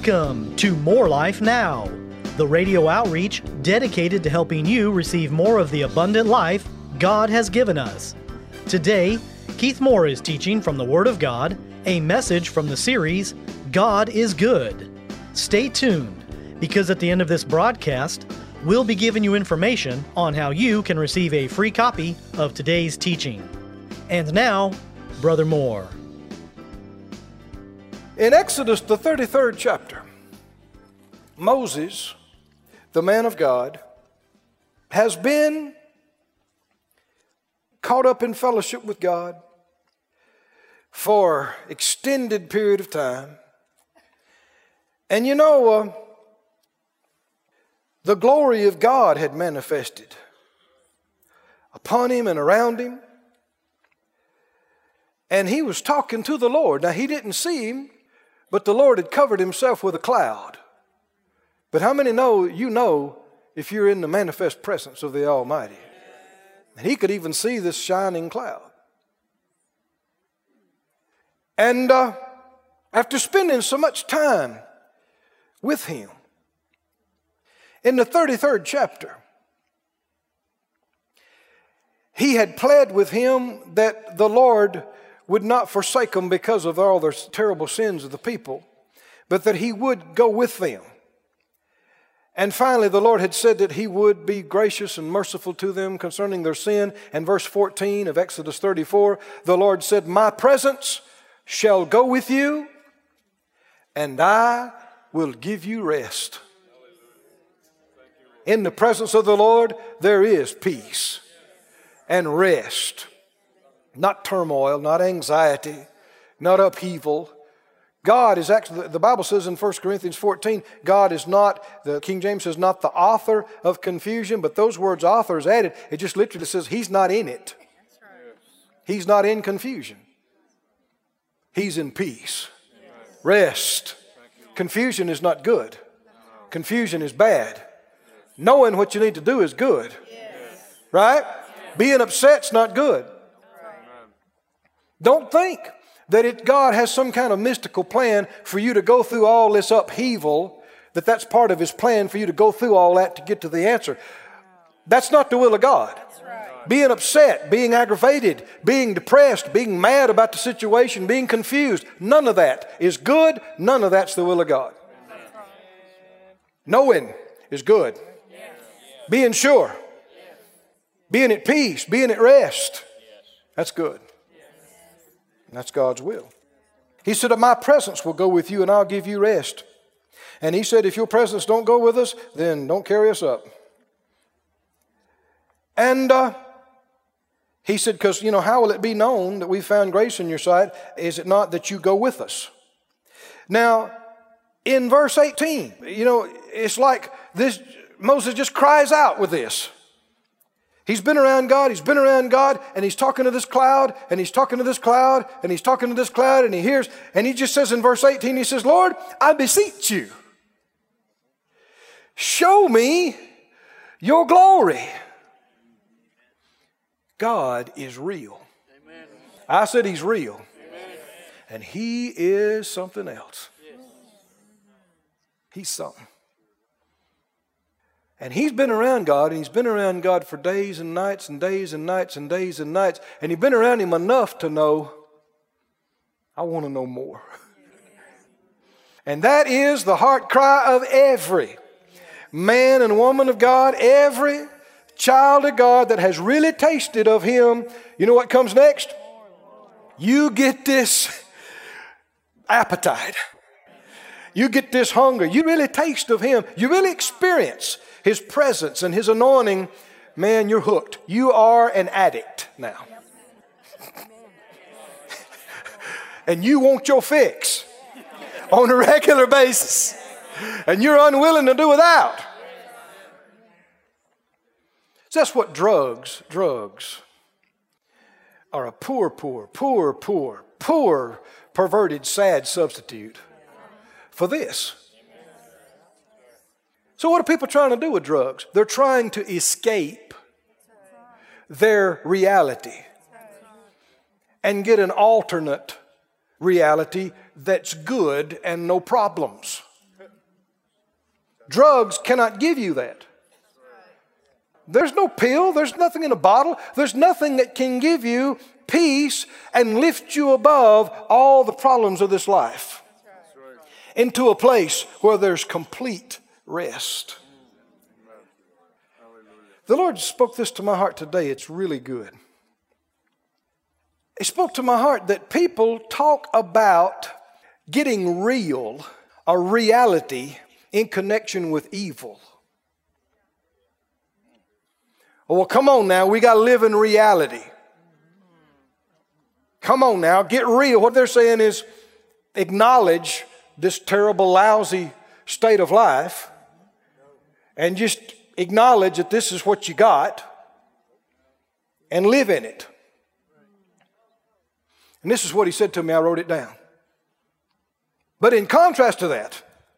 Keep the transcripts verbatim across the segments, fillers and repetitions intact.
Welcome to More Life Now, the radio outreach dedicated to helping you receive more of the abundant life God has given us. Today, Keith Moore is teaching from the Word of God, a message from the series, God is Good. Stay tuned, because at the end of this broadcast, we'll be giving you information on how you can receive a free copy of today's teaching. And now, Brother Moore. In Exodus, the thirty-third chapter, Moses, the man of God, has been caught up in fellowship with God for extended period of time. And you know, uh, the glory of God had manifested upon him and around him. And he was talking to the Lord. Now, he didn't see him, but the Lord had covered himself with a cloud. But how many know, you know, if you're in the manifest presence of the Almighty? And he could even see this shining cloud. And uh, after spending so much time with him, in the thirty-third chapter, he had pled with him that the Lord would not forsake them because of all their terrible sins of the people, but that he would go with them. And finally, the Lord had said that he would be gracious and merciful to them concerning their sin. And verse fourteen of Exodus thirty-four, the Lord said, "My presence shall go with you, and I will give you rest." In the presence of the Lord, there is peace and rest. Not turmoil, not anxiety, not upheaval. God is actually, the Bible says in First Corinthians fourteen, God is not, the King James says, not the author of confusion, but those words author is added. It just literally says he's not in it. He's not in confusion. He's in peace. Rest. Confusion is not good. Confusion is bad. Knowing what you need to do is good. Right? Being upset's not good. Don't think that it, God has some kind of mystical plan for you to go through all this upheaval, that that's part of his plan for you to go through all that to get to the answer. That's not the will of God. Right. Being upset, being aggravated, being depressed, being mad about the situation, being confused, none of that is good. None of that's the will of God. Right. Knowing is good. Yes. Being sure. Yes. Being at peace, being at rest, yes. That's good. That's God's will. He said, "My presence will go with you and I'll give you rest." And he said, if your presence don't go with us, then don't carry us up. And uh, he said, because, you know, how will it be known that we found grace in your sight? Is it not that you go with us? Now, in verse eighteen, you know, it's like this, Moses just cries out with this. He's been around God, he's been around God, and he's talking to this cloud, and he's talking to this cloud, and he's talking to this cloud, and he hears, and he just says in verse eighteen, he says, "Lord, I beseech you, show me your glory." God is real. Amen. I said he's real. Amen. And he is something else. Yes. He's something. And he's been around God, and he's been around God for days and nights and days and nights and days and nights. And he's been around him enough to know, I want to know more. And that is the heart cry of every man and woman of God, every child of God that has really tasted of him. You know what comes next? You get this appetite. You get this hunger. You really taste of him. You really experience his presence and his anointing. Man, you're hooked. You are an addict now. And you want your fix on a regular basis. And you're unwilling to do without. So that's what drugs, drugs are a poor, poor, poor, poor, poor, perverted, sad substitute for this. So what are people trying to do with drugs? They're trying to escape their reality and get an alternate reality that's good and no problems. Drugs cannot give you that. There's no pill. There's nothing in a bottle. There's nothing that can give you peace and lift you above all the problems of this life into a place where there's complete rest. The Lord spoke this to my heart today. It's really good. He spoke to my heart that people talk about getting real or reality in connection with evil. Well, come on now. We got to live in reality. Come on now. Get real. What they're saying is acknowledge this terrible, lousy state of life and just acknowledge that this is what you got and live in it. And this is what he said to me. I wrote it down. But in contrast to that,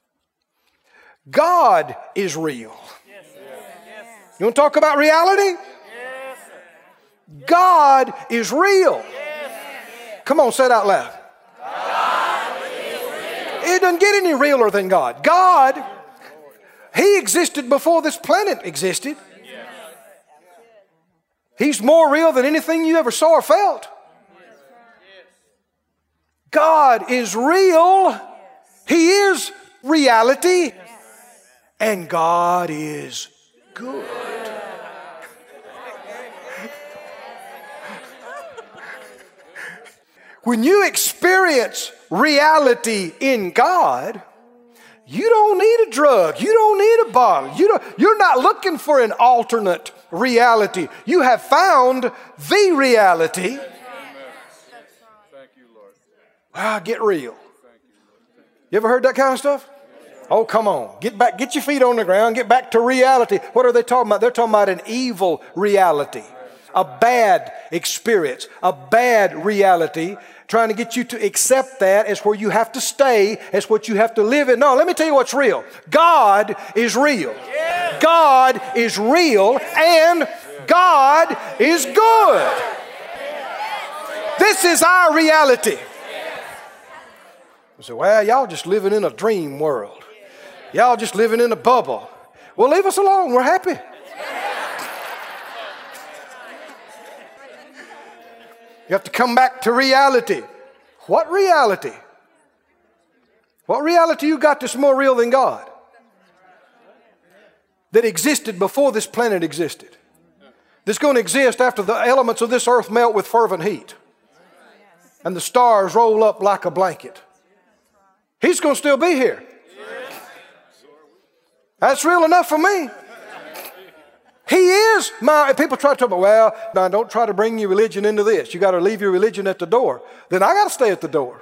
God is real. You want to talk about reality? God is real. Come on, say it out loud. It doesn't get any realer than God. God, He existed before this planet existed. He's more real than anything you ever saw or felt. God is real. He is reality. And God is good. When you experience reality in God, you don't need a drug. You don't need a bottle. You don't, you're not looking for an alternate reality. You have found the reality. Thank you, Lord. Ah, get real. You ever heard that kind of stuff? Oh, come on. Get back. Get your feet on the ground. Get back to reality. What are they talking about? They're talking about an evil reality. A bad experience. A bad reality. Trying to get you to accept that as where you have to stay, as what you have to live in. No, let me tell you what's real. God is real. God is real and God is good. This is our reality. You say, well, y'all just living in a dream world. Y'all just living in a bubble. Well, leave us alone. We're happy. You have to come back to reality. What reality? What reality you got that's more real than God? That existed before this planet existed. That's going to exist after the elements of this earth melt with fervent heat. And the stars roll up like a blanket. He's going to still be here. That's real enough for me. He is my, people try to tell me, well, now don't try to bring your religion into this. You got to leave your religion at the door. Then I got to stay at the door.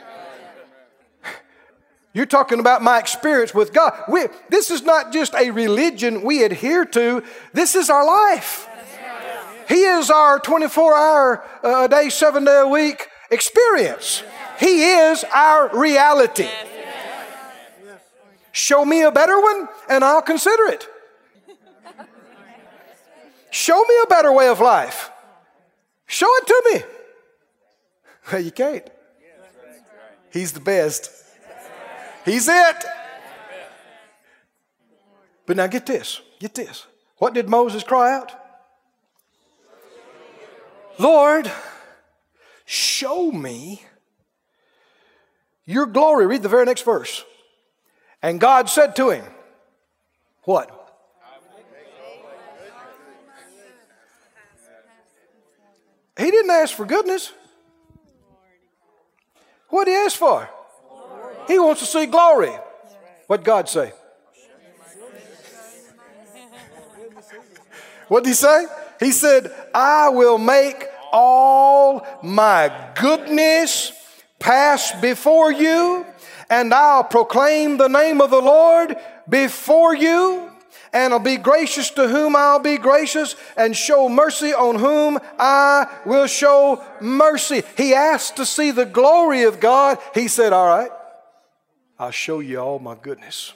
You're talking about my experience with God. We, this is not just a religion we adhere to. This is our life. He is our twenty-four hour a day, seven day a week experience. He is our reality. Show me a better one and I'll consider it. Show me a better way of life. Show it to me. Well, you can't. He's the best. He's it. But now get this. Get this. What did Moses cry out? Lord, show me your glory. Read the very next verse. And God said to him, what? He didn't ask for goodness. What did he ask for? He wants to see glory. What did God say? What did he say? He said, I will make all my goodness pass before you, and I'll proclaim the name of the Lord before you. And I'll be gracious to whom I'll be gracious, and show mercy on whom I will show mercy. He asked to see the glory of God. He said, all right, I'll show you all my goodness.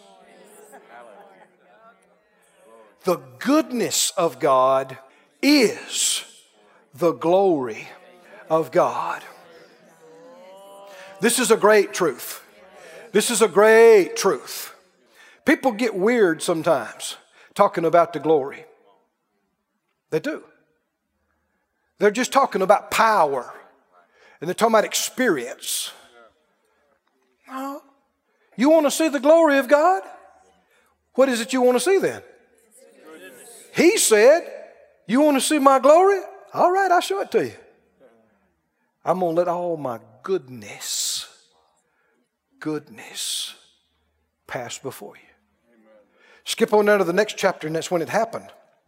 The goodness of God is the glory of God. This is a great truth. This is a great truth. People get weird sometimes talking about the glory. They do. They're just talking about power. And they're talking about experience. No. You want to see the glory of God? What is it you want to see then? He said, you want to see my glory? All right, I'll show it to you. I'm going to let all my goodness, goodness pass before you. Skip on down to the next chapter, and that's when it happened.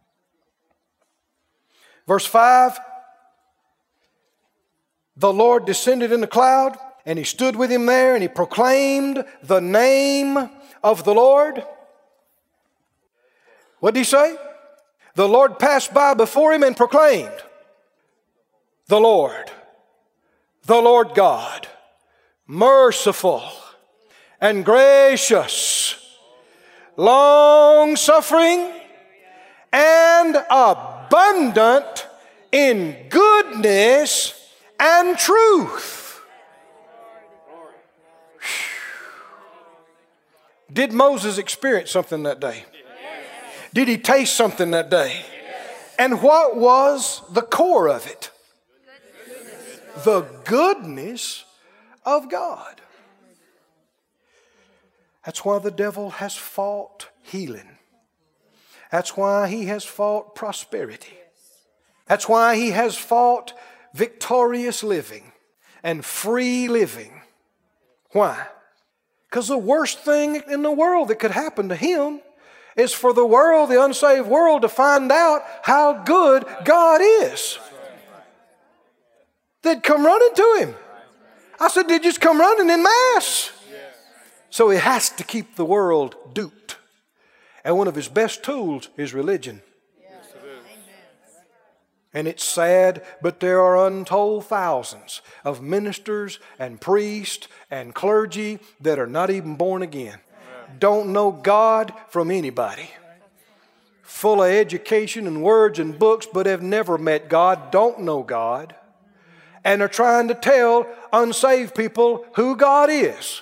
Verse five, the Lord descended in the cloud, and he stood with him there, and he proclaimed the name of the Lord. What did he say? The Lord passed by before him and proclaimed, the Lord, the Lord God, merciful and gracious, long-suffering and abundant in goodness and truth. Did Moses experience something that day? Did he taste something that day? And what was the core of it? The goodness of God. That's why the devil has fought healing. That's why he has fought prosperity. That's why he has fought victorious living and free living. Why? Because the worst thing in the world that could happen to him is for the world, the unsaved world, to find out how good God is. They'd come running to him. I said, they'd just come running in mass. So he has to keep the world duped. And one of his best tools is religion. And it's sad, but there are untold thousands of ministers and priests and clergy that are not even born again. Don't know God from anybody. Full of education and words and books, but have never met God, don't know God, and are trying to tell unsaved people who God is.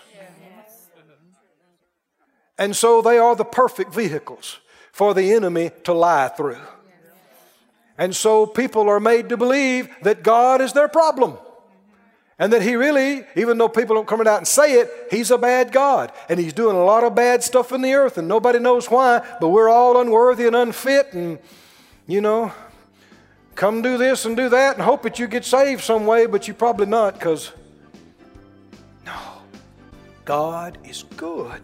And so they are the perfect vehicles for the enemy to lie through. And so people are made to believe that God is their problem. And that he really, even though people don't come out and say it, he's a bad God. And he's doing a lot of bad stuff in the earth and nobody knows why, but we're all unworthy and unfit and, you know, come do this and do that and hope that you get saved some way, but you probably not, because no, God is good.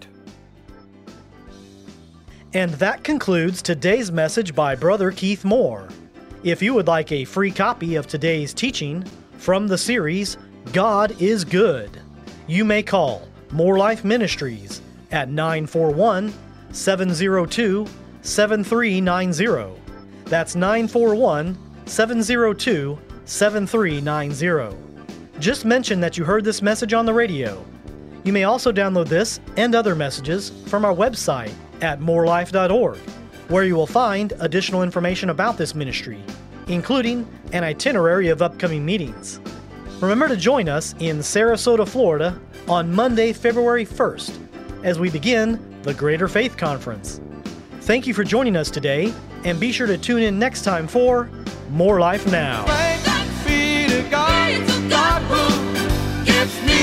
And that concludes today's message by Brother Keith Moore. If you would like a free copy of today's teaching from the series, God is Good, you may call More Life Ministries at nine four one, seven zero two, seven three nine zero. That's nine four one, seven zero two, seven three nine zero. Just mention that you heard this message on the radio. You may also download this and other messages from our website at more life dot org, where you will find additional information about this ministry, including an itinerary of upcoming meetings. Remember to join us in Sarasota, Florida on Monday, February first, as we begin the Greater Faith Conference. Thank you for joining us today, and be sure to tune in next time for More Life Now. Thanks be to God, God who gives me